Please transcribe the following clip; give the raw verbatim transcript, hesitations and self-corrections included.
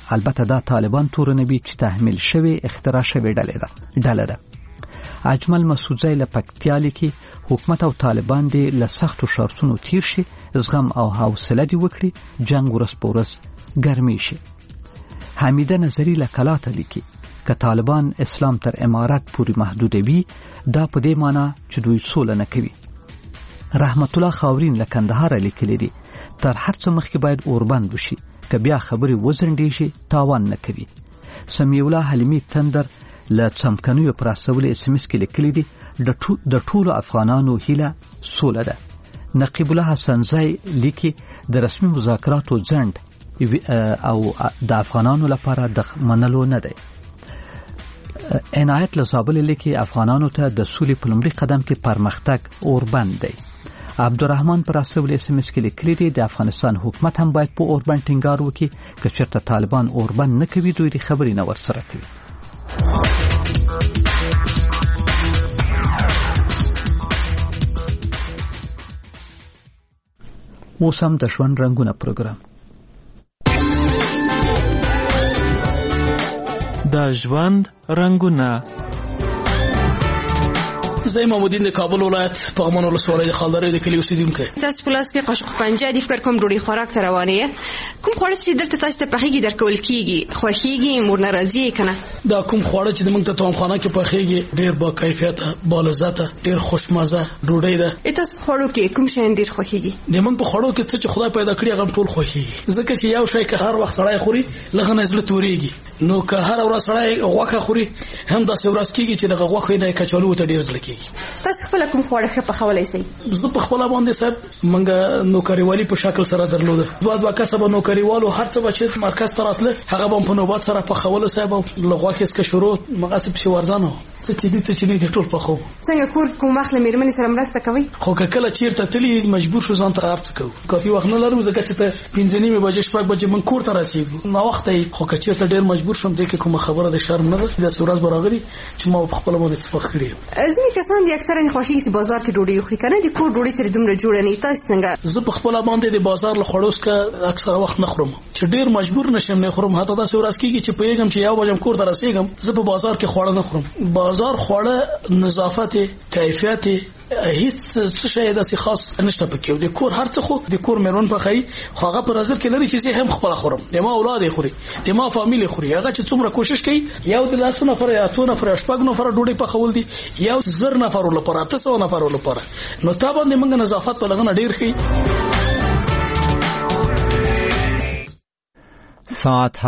البته دا طالبان تورنوي چې تحمیل شوی اختراع شوی ډله ده ډله ده اجمل مسعودزی له پکتیا لیکي حکومت او طالبان دې له سختو شرطونو تیر شي زغم او حوصله دې وکړي جنگ ورس پورس ګرمي شي. حمیده نظری له کلاته لیکي که طالبان اسلام تر امارت پورې محدودوي دا په دې معنی چې دوی سوله نه کوي. رحمت الله خاورین له کندهار لیکلي دي تر هر څه مخکې باید اوربند وشي که بیا خبرې وزرندې شي تاوان نه کوي. سمیع الله حلیمی تندر له څمکنیو پر استولې اس ام اس کې لیکلي دي د ټولو افغانانو هیله سوله ده. نقیب الله حسنزی لیکي د رسمي مذاکراتو ځنډ او د افغانانو لپاره د منلو نه دی. عنایت له زابل لیکي افغانانو ته د سولې په لومړي قدم کې پرمختګ اوربند دی. عبدالرحمن پر استول اس ام اس کې لیکلي دي د افغانستان حکومت هم باید په اوربند ټینګار وکړي که چېرته طالبان اوربند نه کوي دوی د خبرې نه ورسره کوي. اوس هم د ژوند رنګونه پروګرام د ژوند رنګونه. زه محمودین د کابل ولایت پغمان ولسوالۍ د خالدرې د کلي اوسیدونکی. تاسو په لاس کې قاشق پنجه دی فکر کوم ډوډۍ خوراک ته روانې کوم خواړه چې دلته تاسو ته پخېږي درکول کېږي خوښېږي مور ناراضي که نه؟ دا کوم خواړه چې موږ ته توامخانه کې پخېږي ډېر با کیفیته با لذته ډېر خوشمزه ډوډۍ ده. تاسو خوړو کې کوم شیان ډېر خوښېږي؟ د موږ په خوړو کې څه چې خدای پیدا کړي هغه ټول خوښېږي ځکه چې یو شی که هر وخت سړی خوري لږ نه زړه تورېږي نو که هر ورځ سړی غوښه خوري هم داسې ورځ کېږي چې دغه غوښې نه کچالو ته ډېر زړه کېږي. تاسو خپله کوم خواړه ښه پخولی سئ؟ زه په خپله باندې صاحب موږ نوکریوالي په شکل سره درلوده. دوه دوه کسه به نوکریوالو هر څه به چې مرکز ته راتله هغه به په نوبت سره پخولو صاحب او له غوښې څخه شروع مغاسې پسې ورځانو څه چې دي څه چې دي ټول پخوو. څنګه کور کوم وخت له مېرمنې سره مرسته کوئ؟ خو که کله چېرته تلي مجبور شو ځان ته هر څه کوو. کافي وخت نه لرو ځکه چې ته پنځه نیمې بجې شپږ بجې موږ کور ته رسېږو ناوخته یې. خو که چېرته ډېر مجبور شوم دې کې کومه خبره د شرم نه ده. داسې ورځ به راغلي چې ما په خپله باندې څه پخ کړي یم. ځینې کسان دي اکثرا یې خوښېږي چې بازار کې ډوډۍ وخوري که نه د کور ډوډۍ سره دومره جوړه نه وي. تاسو څنګه؟ زه په خپله باندې د بازار له خوړو څخه اکثره وخت نه خورم چې ډېر مجبور نه شم نه خورم. حتی داسې ورځ کېږي چې پوهېږم چې یو بجم کور ته رسېږم زه په بازار کې خواړه نه خورم. بازار خواړه نظافت کیفیت هیڅ څه شی داسې خاص نشته پکې. د کور هر څه خو د کور مېرمن پخوي خو هغه په نظر کې لري چې زه هم خپله خورم د ما اولاد یې خوري د ما فامیل یې خوري. هغه چې څومره کوشش کوي یو د لسو نفره یا اتو نفره شپږ نفره ډوډۍ پخول دي یو زر نفرو لپاره اته سوه نفرو لپاره نو تا باندې موږ نظافت په لغنه ډېر ښي. ساعت